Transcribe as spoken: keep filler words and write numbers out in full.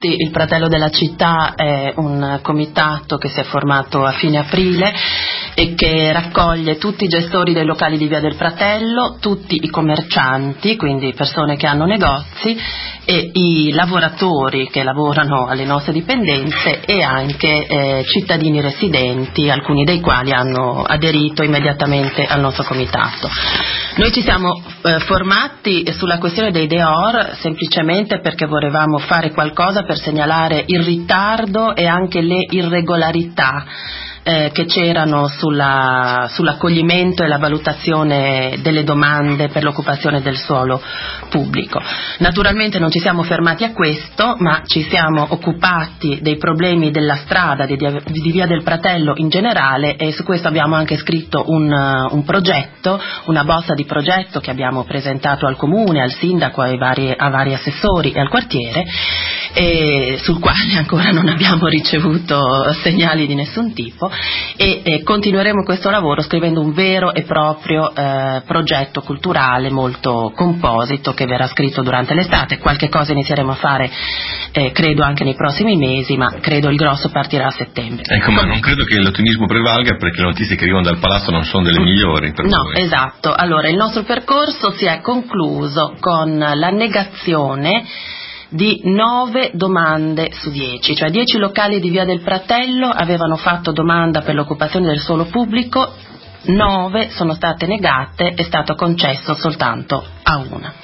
tutti, il Pratello della Città è un comitato che si è formato a fine aprile e che raccoglie tutti i gestori dei locali di Via del Pratello, tutti i commercianti, quindi persone che hanno negozi, e i lavoratori che lavorano alle nostre dipendenze e anche eh, cittadini residenti, alcuni dei quali hanno aderito immediatamente al nostro comitato. Noi ci siamo eh, formati sulla questione dei Deor semplicemente perché volevamo fare qualcosa per segnalare il ritardo e anche le irregolarità Eh, che c'erano sulla, sull'accoglimento e la valutazione delle domande per l'occupazione del suolo pubblico. Naturalmente non ci siamo fermati a questo, ma ci siamo occupati dei problemi della strada di, di Via del Pratello in generale, e su questo abbiamo anche scritto un, un progetto, una bozza di progetto che abbiamo presentato al comune, al sindaco, ai vari, a vari assessori e al quartiere, e sul quale ancora non abbiamo ricevuto segnali di nessun tipo. E eh, continueremo questo lavoro scrivendo un vero e proprio eh, progetto culturale molto composito che verrà scritto durante l'estate. Qualche cosa inizieremo a fare eh, credo anche nei prossimi mesi, ma credo il grosso partirà a settembre. Ecco, ma non credo che l'ottimismo prevalga, perché le notizie che arrivano dal palazzo non sono delle migliori per no, voi. Esatto. Allora, il nostro percorso si è concluso con la negazione di nove domande su dieci, cioè dieci locali di Via del Pratello avevano fatto domanda per l'occupazione del suolo pubblico, nove sono state negate, è stato concesso soltanto a una.